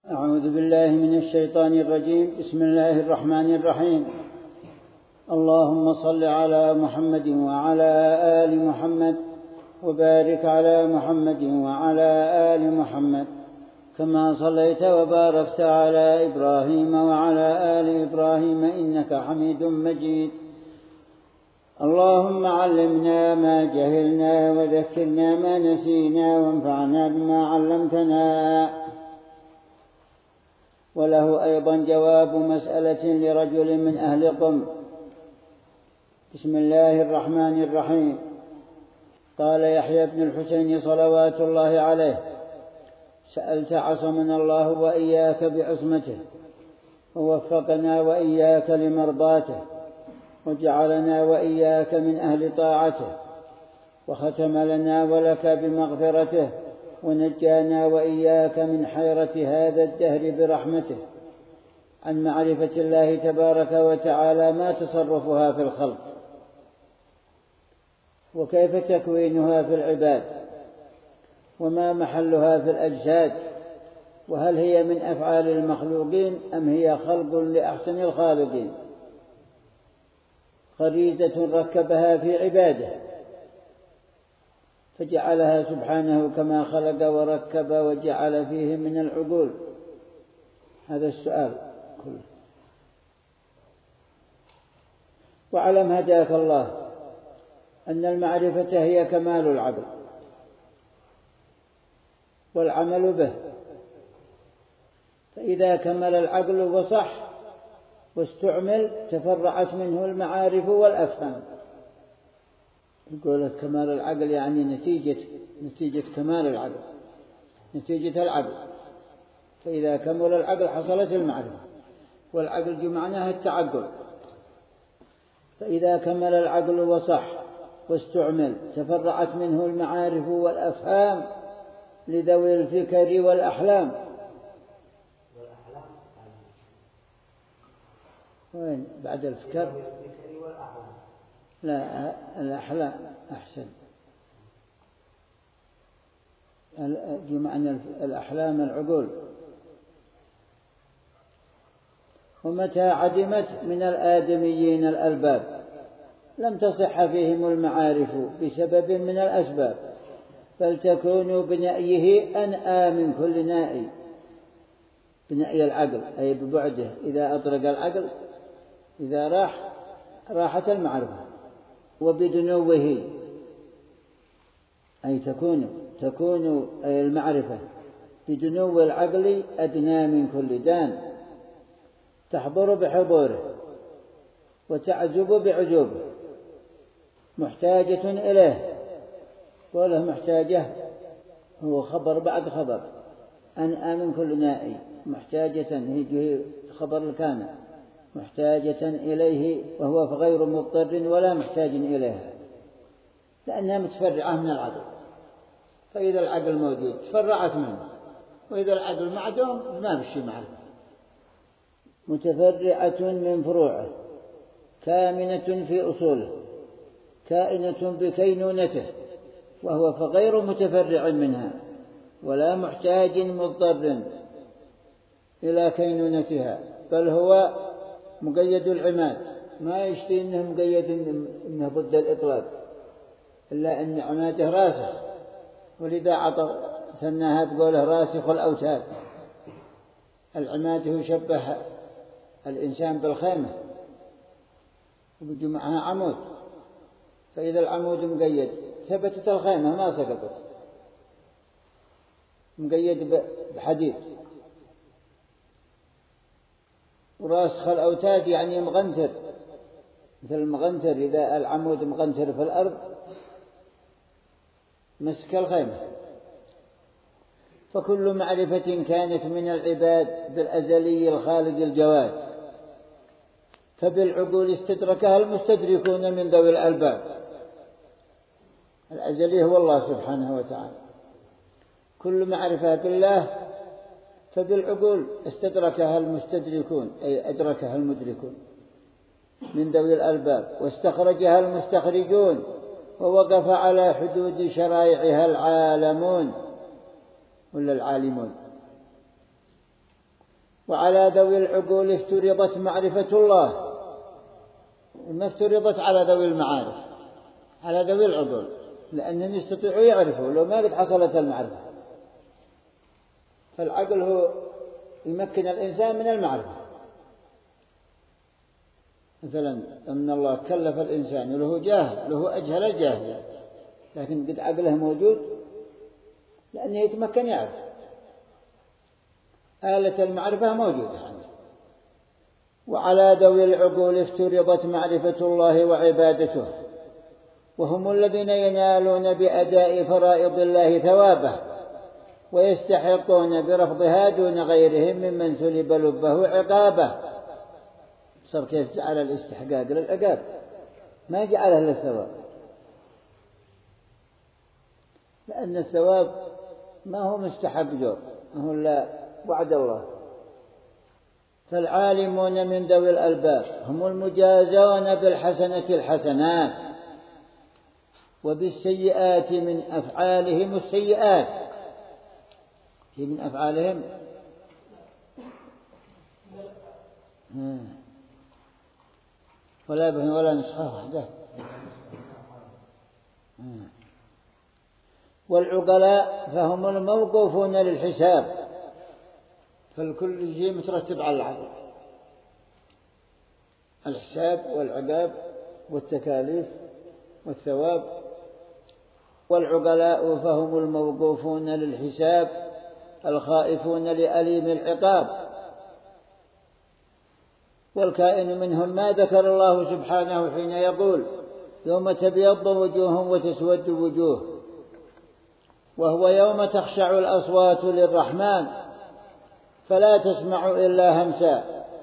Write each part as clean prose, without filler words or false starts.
أعوذ بالله من الشيطان الرجيم. بسم الله الرحمن الرحيم. اللهم صل على محمد وعلى آل محمد وبارك على محمد وعلى آل محمد كما صليت وباركت على إبراهيم وعلى آل إبراهيم إنك حميد مجيد. اللهم علمنا ما جهلنا وذكرنا ما نسينا وانفعنا بما علمتنا. وله أيضا جواب مسألة لرجل من أهل قم. بسم الله الرحمن الرحيم. قال يحيى بن الحسين صلوات الله عليه: سألت عصمنا الله وإياك بعصمته ووفقنا وإياك لمرضاته وجعلنا وإياك من أهل طاعته وختم لنا ولك بمغفرته ونجانا وإياك من حيرة هذا الدهر برحمته عن معرفة الله تبارك وتعالى ما تصرفها في الخلق وكيف تكوينها في العباد وما محلها في الأجساد، وهل هي من أفعال المخلوقين أم هي خلق لأحسن الخالقين، غريزة ركبها في عباده فجعلها سبحانه كما خلق وركب وجعل فيه من العقول. هذا السؤال كله. واعلم هداك الله أن المعرفة هي كمال العقل والعمل به، فإذا كمل العقل وصح واستعمل تفرعت منه المعارف والأفهام. يقول كمال العقل يعني نتيجة كمال العقل، نتيجة العقل. فإذا كمل العقل حصلت المعرفة، والعقل معناها التعقل. فإذا كمل العقل وصح واستعمل تفرعت منه المعارف والأفهام لذوي الفكر والأحلام. وين بعد الفكر؟ لا، الأحلام أحسن. بمعنى الأحلام العقول. ومتى عدمت من الآدميين الألباب لم تصح فيهم المعارف بسبب من الأسباب، بل تكون بنأيه أنأى من كل نائي. بنأي العقل أي ببعده، إذا أطرق العقل إذا راحت المعرفة. وبدنوه أي تكون أي المعرفة بدنو العقل أدنى من كل دان، تحضر بحضوره وتعجب بعجوبه، محتاجة إليه. وله محتاجة هو خبر بعد خبر. أنأى من كل نائي، محتاجة هي خبر الكان، محتاجة إليه وهو غير مضطر ولا محتاج إليها، لأنها متفرعة من العقل. فإذا العقل موجود تفرعت منه، وإذا العقل معدوم ما بشي معه. متفرعة من فروعه، كامنة في أصوله، كائنة بكينونته، وهو فغير متفرع منها ولا محتاج مضطر إلى كينونتها، بل هو مقيد العماد. ما يشتي إنه مقيد إنه ضد الإطلاق، إلا أن عماده راسخ، ولذا عطفناها تقوله راسخ الأوتاد. العماد يشبه الإنسان بالخيمة وبيجي معها عمود، فإذا العمود مقيد ثبتت الخيمة ما سقطت، مقيد بحديد. وراسخ الأوتاد يعني مغنتر، مثل المغنتر، إذا العمود مغنتر في الأرض مسك الخيمة. فكل معرفة كانت من العباد بالأزلي الخالق الجواد، فبالعقول استدركها المستدركون من ذوي الألباب. الأزلي هو الله سبحانه وتعالى. كل معرفة بالله فبالعقول استدركها المستدركون أي أدركها المدركون من ذوي الألباب، واستخرجها المستخرجون، ووقف على حدود شرائعها العالمون ولا العالمون. وعلى ذوي العقول افترضت معرفة الله، ما افترضت على ذوي المعارف، على ذوي العقول، لأنهم يستطيعوا يعرفوا لو ما قد حصلت المعرفة. فالعقل هو يمكن الإنسان من المعرفة. مثلا أن الله كلف الإنسان وله جاهل، له أجهل الجاهل، لكن قد عقله موجود لأنه يتمكن يعرف. آلة المعرفة موجودة عنده. وعلى ذوي العقول افترضت معرفة الله وعبادته، وهم الذين ينالون بأداء فرائض الله ثوابه، ويستحقون برفضها دون غيرهم ممن سلب لبه عقابه. صار كيف جعل الاستحقاق للعقاب، ما جعله للثواب، لأن الثواب ما هو مستحق جور، هو لا وعد الله. فالعالمون من ذوي الألباب هم المجازون بالحسنة الحسنات، وبالسيئات من أفعالهم السيئات. هي من أفعالهم ولا بهم ولا نسخة واحدة. والعقلاء فهم الموقوفون للحساب، فالكل شيء مترتب على العقل، الحساب والعقاب والتكاليف والثواب. والعقلاء فهم الموقوفون للحساب الخائفون لأليم العقاب. والكائن منهم ما ذكر الله سبحانه حين يقول يوم تبيض وجوه وتسود وجوه، وهو يوم تخشع الأصوات للرحمن فلا تسمع إلا همسا،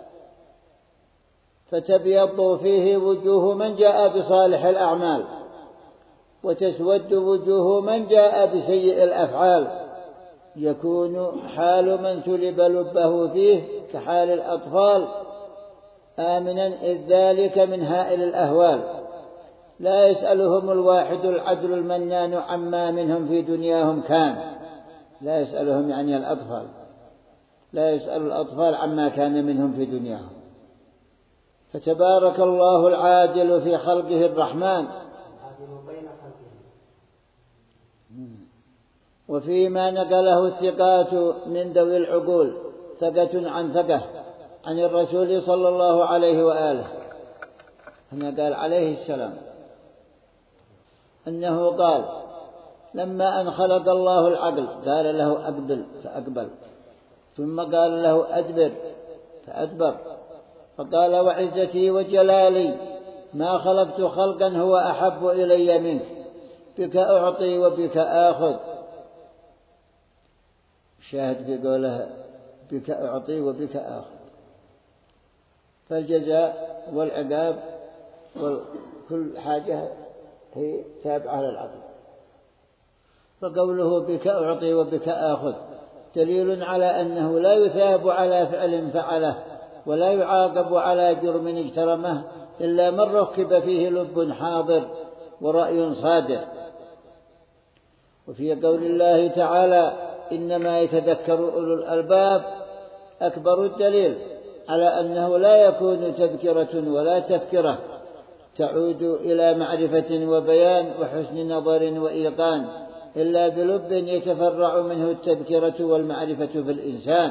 فتبيض فيه وجوه من جاء بصالح الأعمال، وتسود وجوه من جاء بسيء الأفعال. يكون حال من سلب لبه فيه كحال الأطفال آمنا إذ ذلك من هائل الأهوال، لا يسألهم الواحد العدل المنان عما منهم في دنياهم كان. لا يسألهم يعني الأطفال، لا يسأل الأطفال عما كان منهم في دنياهم. فتبارك الله العادل في خلقه الرحمن. وفيما نقله الثقات من ذوي العقول ثقة عن ثقة عن الرسول صلى الله عليه وآله، هنا قال عليه السلام أنه قال لما أن خلق الله العقل قال له أقبل فأقبل، ثم قال له أدبر فأدبر، فقال وعزتي وجلالي ما خلقت خلقا هو أحب إلي منك، بك أعطي وبك آخذ. شاهد في قوله بك أعطي وبك آخذ. فالجزاء والعقاب وكل حاجة هي تابعة للعقل. فقوله بك أعطي وبك آخذ دليل على أنه لا يثاب على فعل فعله ولا يعاقب على جرم اجترمه إلا من ركب فيه لب حاضر ورأي صادق. وفي قول الله تعالى إنما يتذكر أولو الألباب أكبر الدليل على أنه لا يكون تذكرة ولا تذكرة تعود إلى معرفة وبيان وحسن نظر وإيقان إلا بلب يتفرع منه التذكرة والمعرفة في الإنسان.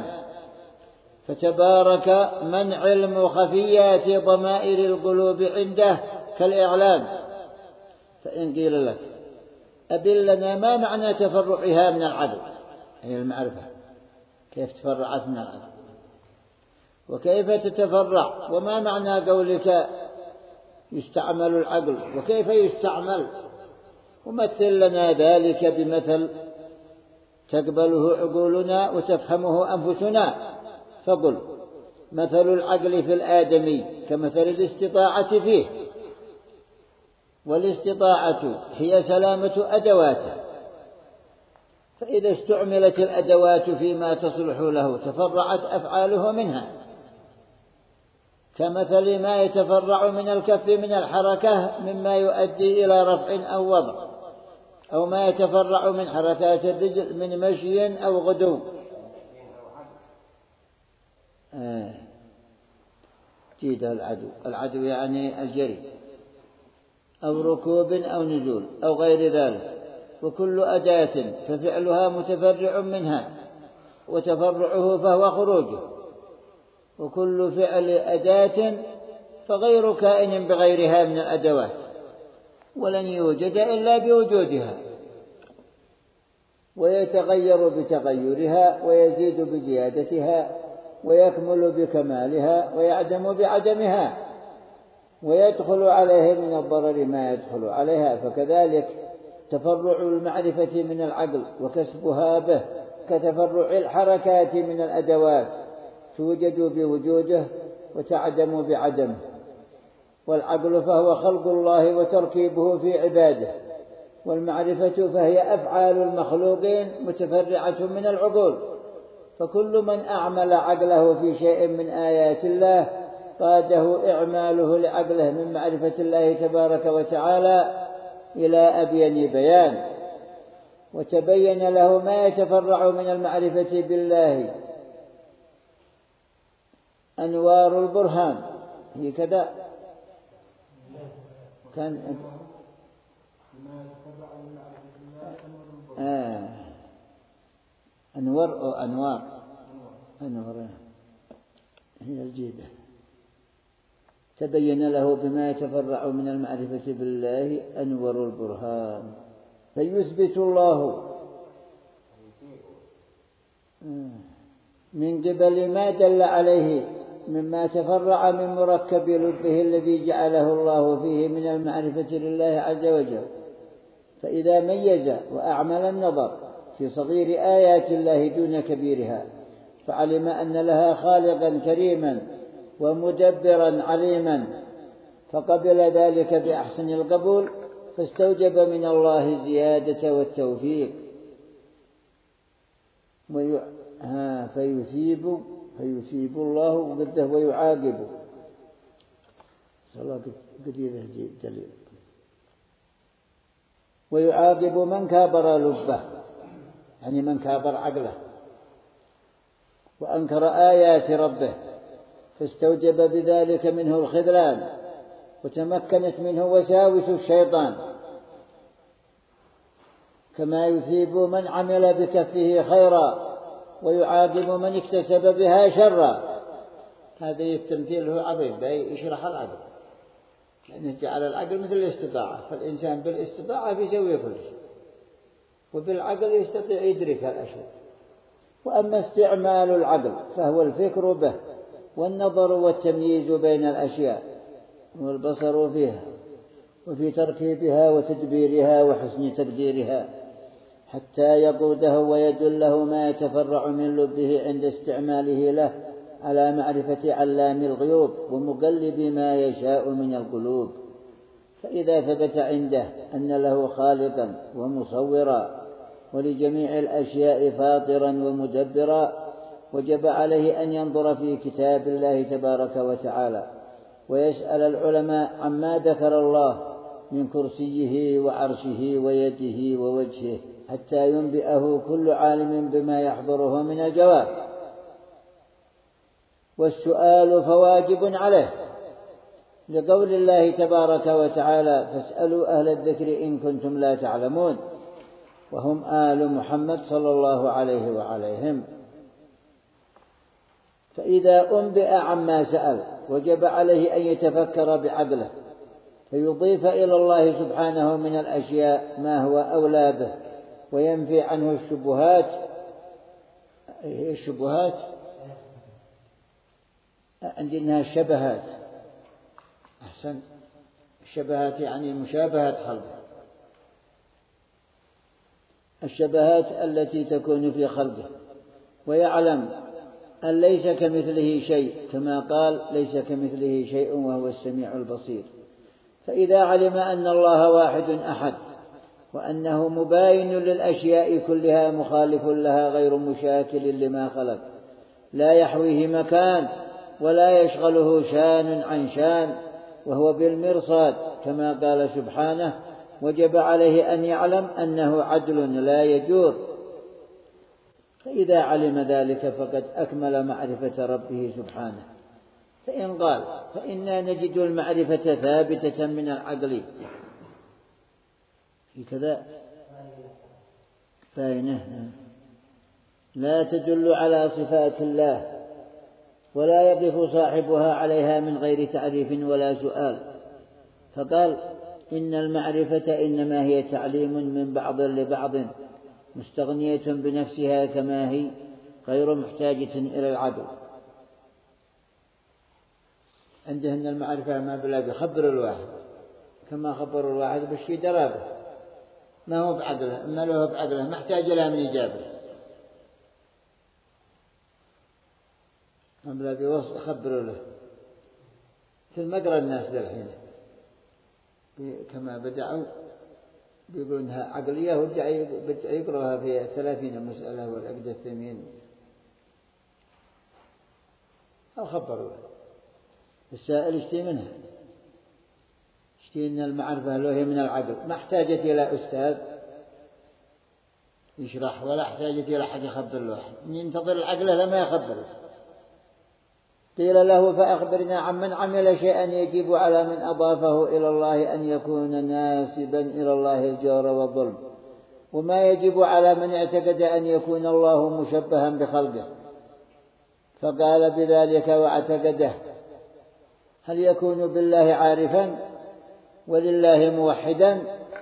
فتبارك من علم خفيات ضمائر القلوب عنده كالإعلام. فإن قيل لك أبل لنا ما معنى تفرعها من العدل، هي المعرفة كيف تفرعت من العدل وكيف تتفرع، وما معنى قولك يستعمل العقل وكيف يستعمل، ومثل لنا ذلك بمثل تقبله عقولنا وتفهمه أنفسنا. فقل مثل العقل في الآدمي كمثل الاستطاعة فيه، والاستطاعة هي سلامة أدواته، فإذا استعملت الأدوات فيما تصلح له تفرعت أفعاله منها، كمثل ما يتفرع من الكف من الحركة مما يؤدي إلى رفع أو وضع، أو ما يتفرع من حركات الرجل من مشي أو غدو. جيد العدو يعني الجري، أو ركوب أو نزول أو غير ذلك. وكل أداة ففعلها متفرع منها، وتفرعه فهو خروجه. وكل فعل أداة فغير كائن بغيرها من الأدوات، ولن يوجد إلا بوجودها، ويتغير بتغيرها، ويزيد بزيادتها، ويكمل بكمالها، ويعدم بعدمها، ويدخل عليه من الضرر ما يدخل عليها. فكذلك تفرع المعرفة من العقل وكسبها به كتفرع الحركات من الأدوات، توجد بوجوده وتعدم بعدمه. والعقل فهو خلق الله وتركيبه في عباده، والمعرفة فهي أفعال المخلوقين متفرعة من العقول. فكل من أعمل عقله في شيء من آيات الله قاده إعماله لعقله من معرفة الله تبارك وتعالى إلى أبين بيان، وتبين له ما يتفرع من المعرفة بالله. أنوار البرهان هي كذا كان أنوار أو أنوار هي الجيدة. تبين له بما يتفرع من المعرفة بالله أنور البرهان، فيثبت الله من قبل ما دل عليه مما تفرع من مركب لبه الذي جعله الله فيه من المعرفة لله عز وجل. فإذا ميز وأعمل النظر في صغير آيات الله دون كبيرها، فعلم أن لها خالقا كريما ومدبرا عليما، فقبل ذلك بأحسن القبول، فاستوجب من الله الزيادة والتوفيق. فيثيب الله ضده ويعاقبه. صلاة قديرة دليل. ويعاقب من كابر لبه، يعني من كابر عقله وأنكر آيات ربه، فاستوجب بذلك منه الخذلان، وتمكنت منه وساوس الشيطان. كما يثيب من عمل بكفه خيرا، ويعاقب من اكتسب بها شرا. هذا التمثيل هو عظيم، يشرح العقل، لأنه جعل العقل مثل الاستطاعة، فالإنسان بالاستطاعة بيسوي كل شيء، وبالعقل يستطيع يدرك الأشياء. وأما استعمال العقل فهو الفكر به، والنظر والتمييز بين الأشياء، والبصر فيها، وفي تركيبها وتدبيرها وحسن تقديرها، حتى يقوده ويدله ما يتفرع من لبه عند استعماله له على معرفة علام الغيوب ومقلب ما يشاء من القلوب. فإذا ثبت عنده أن له خالقا ومصورا ولجميع الأشياء فاطرا ومدبرا، وجب عليه أن ينظر في كتاب الله تبارك وتعالى، ويسأل العلماء عما ذكر الله من كرسيه وعرشه ويده ووجهه، حتى ينبئه كل عالم بما يحضره من الجواب. والسؤال فواجب عليه، لقول الله تبارك وتعالى: فاسألوا أهل الذكر إن كنتم لا تعلمون، وهم آل محمد صلى الله عليه وعليهم. فإذا أنبئ عما سأل وجب عليه أن يتفكر بعقله، فيضيف إلى الله سبحانه من الأشياء ما هو أولى به، وينفي عنه الشبهات. الشبهات عندنا الشبهات، أحسن، الشبهات يعني مشابهة خلقه، الشبهات التي تكون في خلقه، ويعلم أن ليس كمثله شيء، كما قال: ليس كمثله شيء وهو السميع البصير. فإذا علم أن الله واحد أحد، وأنه مباين للأشياء كلها مخالف لها غير مشاكل لما خلق، لا يحويه مكان ولا يشغله شان عن شان، وهو بالمرصاد كما قال سبحانه: وجب عليه أن يعلم أنه عدل لا يجور. فإذا علم ذلك فقد أكمل معرفة ربه سبحانه. فإن قال فإنا نجد المعرفة ثابتة من العقل في كذا فإنه لا تدل على صفات الله ولا يقف صاحبها عليها من غير تعريف ولا سؤال. فقال إن المعرفة إنما هي تعليم من بعض لبعض مستغنية بنفسها كما هي غير محتاجة إلى العقل. عندهن المعرفة ما بلا بخبر الواحد كما خبر الواحد بالشيء درابه ما هو بعقله ما له بعقله محتاج إلى من يجابه ما بلا بوصف خبر له. في مقرأ الناس للحين كما بدعوا بيقولوا إنها عقلية وبدأ يقرأها في 30 مسألة والعقد الثمين أو خبروا له. السائل اشتي منها اشتي إن المعرفة له هي من العقل ما احتاجت إلى أستاذ يشرح ولا احتاجت إلى حد يخبر له أحد ينتظر العقل لما يخبره. قيل له فأخبرنا عمن عمل شيئا يجب على من أضافه إلى الله أن يكون ناسبا إلى الله الجور والظلم وما يجب على من اعتقد أن يكون الله مشبها بخلقه. فقال بذلك واعتقده هل يكون بالله عارفا ولله موحدا؟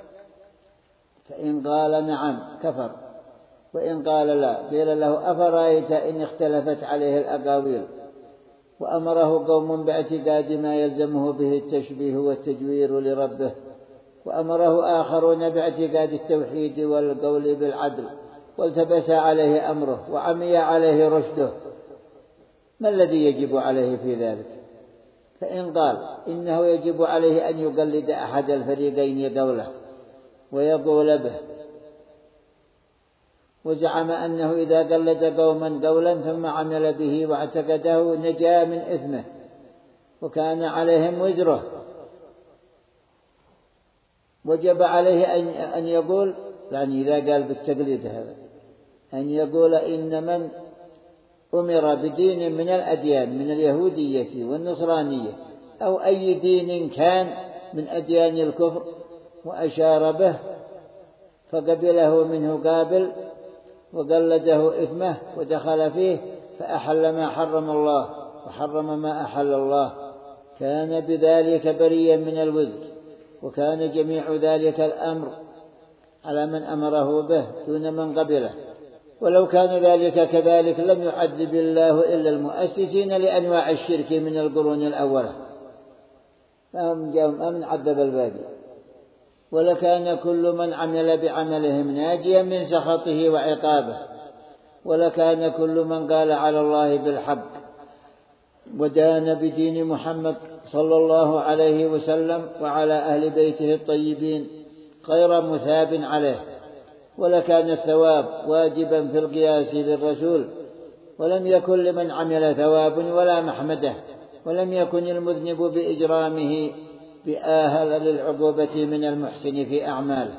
فإن قال نعم كفر وإن قال لا قيل له أفرأيت إن اختلفت عليه الأقاويل وأمره قوم باعتقاد ما يلزمه به التشبيه والتجوير لربه وأمره آخرون باعتقاد التوحيد والقول بالعدل والتبس عليه أمره وعمي عليه رشده ما الذي يجب عليه في ذلك؟ فإن قال إنه يجب عليه أن يقلد أحد الفريقين قوله ويقول به وزعم أنه إذا قلد قوما قولا ثم عمل به واعتقده نجا من إثمه وكان عليهم وزره وجب عليه أن يقول يعني إذا قال بالتقليد هذا أن يقول إن من أمر بدين من الأديان من اليهودية والنصرانية أو أي دين كان من أديان الكفر وأشار به فقبله منه قابل وقلده إثمه ودخل فيه فأحل ما حرم الله وحرم ما أحل الله كان بذلك بريا من الوزر وكان جميع ذلك الأمر على من أمره به دون من قبله. ولو كان ذلك كذلك لم يعذب الله إلا المؤسسين لأنواع الشرك من القرون الأولى فهم جاءهم أمن عذب الباقي ولكان كل من عمل بعملهم ناجيا من سخطه وعقابه ولكان كل من قال على الله بالحق ودان بدين محمد صلى الله عليه وسلم وعلى أهل بيته الطيبين غير مثاب عليه ولكان الثواب واجبا في القياس للرسول ولم يكن لمن عمل ثواب ولا محمده ولم يكن المذنب بإجرامه بآهل للعقوبة من المحسن في أعماله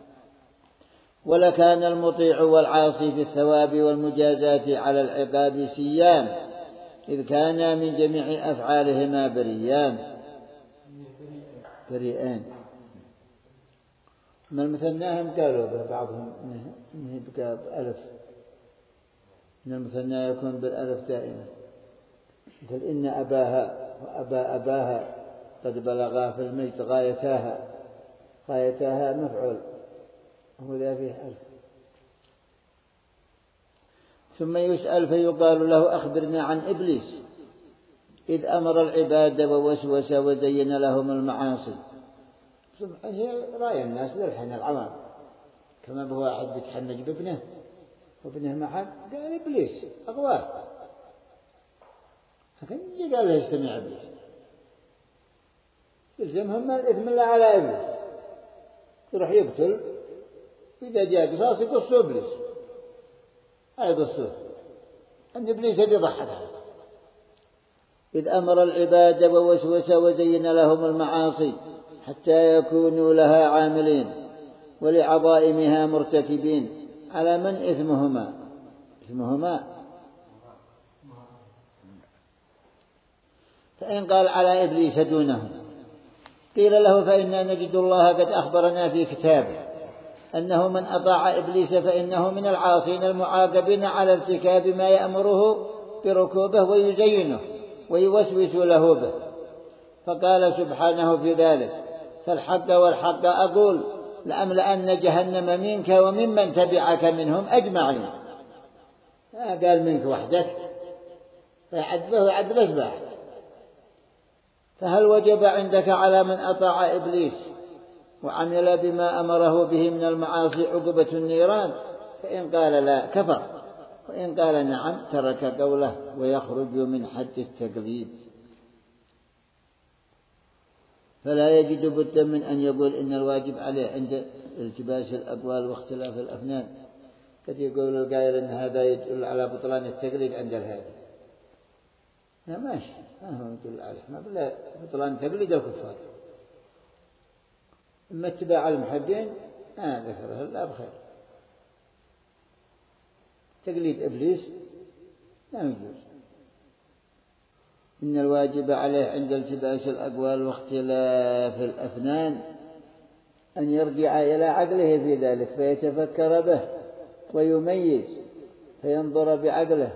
ولكان المطيع والعاصي في الثواب والمجازات على العقاب سيان إذ كانا من جميع أفعالهما بريئان. ما المثناهم قالوا به بعضهم إنه يبقى بألف إن المثنى يكون بالألف دائما قال إن أباها وأبا أباها قد بلغا في المجد غايتاها مفعول هو ذا فيه ألف. ثم يسأل فيقال له أخبرنا عن إبليس إذ أمر العباد ووسوس وزين لهم المعاصي. هي رأي الناس للحين العوام كما به واحد بيتحنج بابنه وابنه ما حد قال إبليس أغواه لكن قال له يستمع إبليس يلزمهم الإثم لا على إبليس يروح يقتل إذا جاء قصاص يقصوا إبليس أي قصوه أن إبليس هذي ضحكها. إذ أمر العباد ووسوس وزين لهم المعاصي حتى يكونوا لها عاملين ولعظائمها مرتكبين على من إثمهما اسمهما. فإن قال على إبليس دونه قيل له فإنا نجد الله قد أخبرنا في كتابه أنه من أطاع إبليس فإنه من العاصين المعاقبين على ارتكاب ما يأمره بركوبه ويزينه ويوسوس له به. فقال سبحانه في ذلك: فالحق والحق أقول لأملأن جهنم منك وممن تبعك منهم أجمعين. قال منك وحدك فيعذبه ويعذب أتباعه. فهل وجب عندك على من أطاع إبليس وعمل بما أمره به من المعاصي عقوبة النيران؟ فإن قال لا كفر، وإن قال نعم ترك قوله ويخرج من حد التقليد. فلا يجد بد من أن يقول إن الواجب عليه عند التباس الأقوال واختلاف الأفنان. قد يقول القائل إن هذا يدل على بطلان التقليد عند الهادي. لا ماشي، ما هو يدل عليه، ما بلا بطلان تقليد الكفار. إما اتباع المحقين ذكره الله بخير. تقليد إبليس لا يجوز. إن الواجب عليه عند التباس الأقوال واختلاف الأفنان أن يرجع إلى عقله في ذلك فيتفكر به ويميز، فينظر بعقله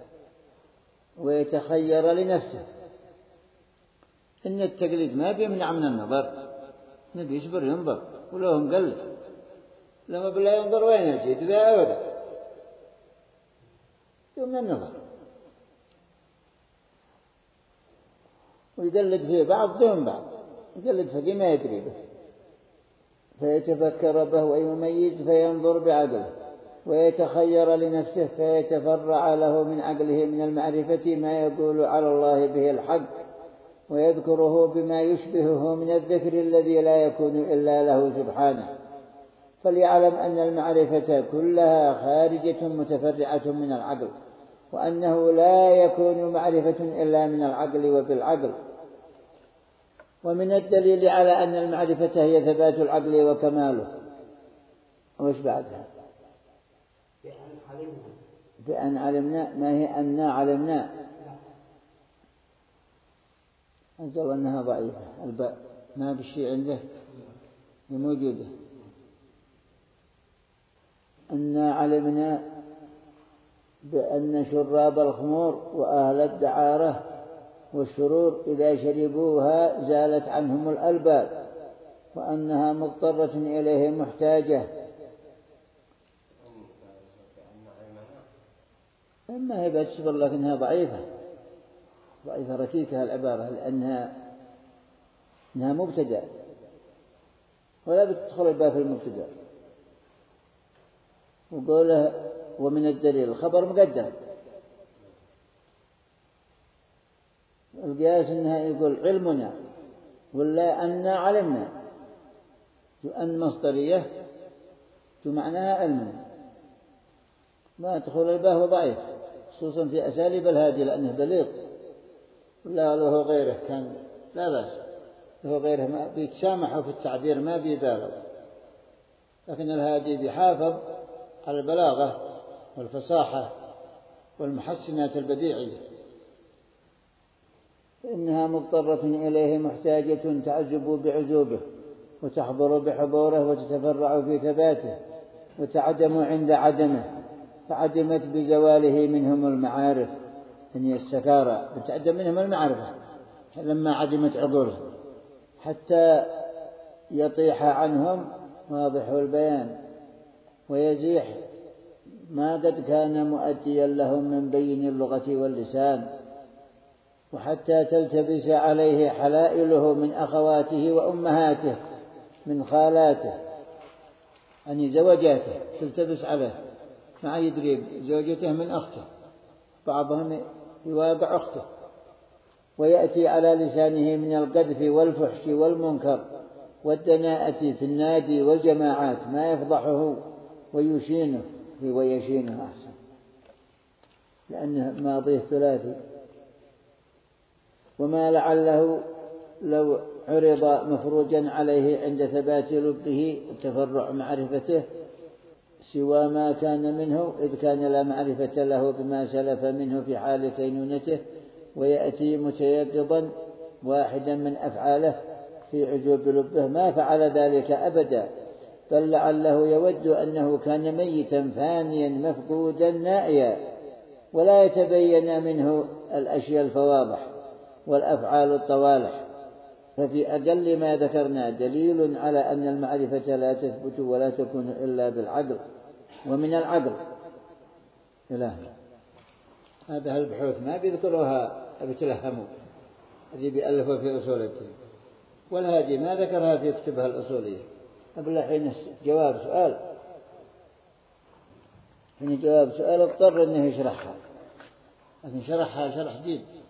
ويتخير لنفسه. إن التقليد ما بيمنع من النظر، نبي يصبر ينظر ولو مقلد، لما بلا ينظر وين يجي ذا أبدا من النظر، ويقلد فيه بعض دون بعض، يقلد فيه ما يدري به، فيتفكر به ويميز فينظر بعقله ويتخير لنفسه فيتفرع له من عقله من المعرفة ما يقول على الله به الحق، ويذكره بما يشبهه من الذكر الذي لا يكون إلا له سبحانه. فليعلم أن المعرفة كلها خارجة متفرعة من العقل، وأنه لا يكون معرفة إلا من العقل وبالعقل. ومن الدليل على أن المعرفة هي ثبات العقل وكماله. وش بعدها؟ بأن علمنا، ما هي أننا علمنا؟ أجل أنها ضعيفة، الباء ما بالشيء عنده موجودة. أننا علمنا بأن شراب الخمور وأهل الدعارة والشرور إذا شربوها زالت عنهم الألباب، وأنها مضطرة إليه محتاجة. إما هي بتصبر لكنها ضعيفة ركيكة العبارة، لأنها مبتدأ ولا بتدخل الباب في المبتدأ. وقوله ومن الدليل الخبر مقدم. القياس إنها يقول علمنا ولا أننا علمنا، وأن مصدرية معناها علمنا، ما تدخل الباب ضعيف خصوصا في أساليب الهادي لأنه بليغ. ولا له غيره كان لا بأس، له غيره ما بيتسامحوا في التعبير ما بيبالغ، لكن الهادي بيحافظ على البلاغة والفصاحة والمحسنات البديعية. فإنها مضطرة إليه محتاجة تعجب بعجوبه وتحضر بحضوره وتتفرع في ثباته وتعدم عند عدمه، فعدمت بزواله منهم المعارف، يعني السكارى بتعدم منهم المعرفة لما عدمت عقولهم حتى يطيح عنهم واضح البيان ويزيح ما قد كان مؤديا لهم من بين اللغة واللسان، وحتى تلتبس عليه حلائله من أخواته وأمهاته من خالاته، يعني زوجاته تلتبس عليه ما يدري زوجته من أخته، بعضهم يواقع أخته، ويأتي على لسانه من القذف والفحش والمنكر والدناءة في النادي والجماعات ما يفضحه ويشينه أحسن لأنه ماضيه ثلاثي. وما لعله لو عرض مفروجا عليه عند ثبات لبه وتفرع معرفته سوى ما كان منه، إذ كان لا معرفة له بما سلف منه في حال كينونته، ويأتي متيقظا واحدا من أفعاله في عجوب لبه ما فعل ذلك أبدا، بل لعله يود أنه كان ميتا فانيا مفقودا نائيا، ولا يتبين منه الأشياء الفواضح والأفعال الطوالح. ففي أقل ما ذكرنا دليل على أن المعرفة لا تثبت ولا تكون إلا بالعقل ومن العقل. إلهي هذا البحوث ما بيذكروها بتلهموا، هذه بيألفوا في أصول الدين، والهادي ما ذكرها في كتبها الأصولية. قبل حين جواب سؤال، حين جواب سؤال اضطر أنه يشرحها، لكن شرحها شرح جيد.